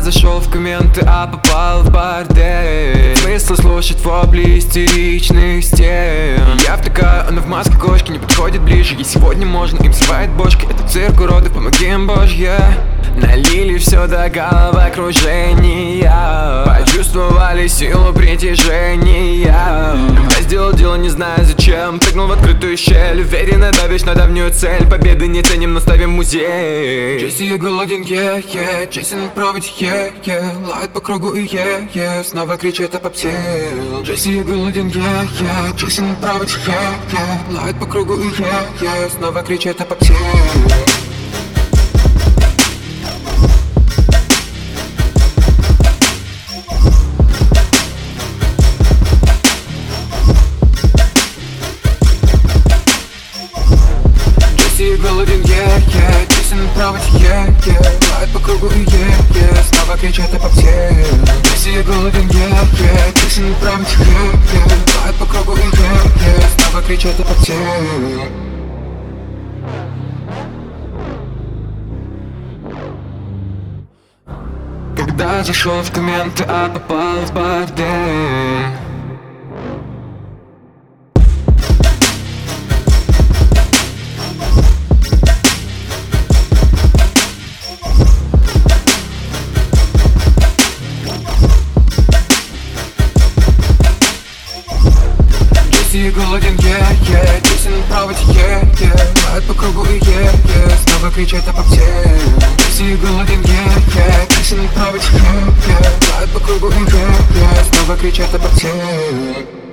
зашел в комменты, а попал в бордель. Смысл слушать вопли истеричных стен. Я втыкаю, но в маске кошки не подходит ближе. И сегодня можно им срывать бошки. Это цирк уродов, помоги им, Божья. Налили все до головокружения, почувствовали силу притяжения. Я сделал дело, не знаю зачем. Прыгнул в открытую щель, уверенно давишь на давнюю цель. Победы не ценим, но ставим музей. Джесси, я голоден, Джесси на проводе, лает по кругу и снова кричит о попсе. Джесси, я голоден, Джесси на проводе, лает по кругу и снова кричит о попсе. Джесси голоден, Джесси на проводе, лает по кругу и снова кричат о попсе. Джесси голоден, Джесси на проводе, лает по кругу и снова кричат о попсе. Когда зашел в комменты, а попал в бордель. Джесси голоден, Джесси на проводе, лает по кругу и снова кричат о попсе. Джесси голоден, Джесси на проводе, лает по кругу и снова кричат о попсе.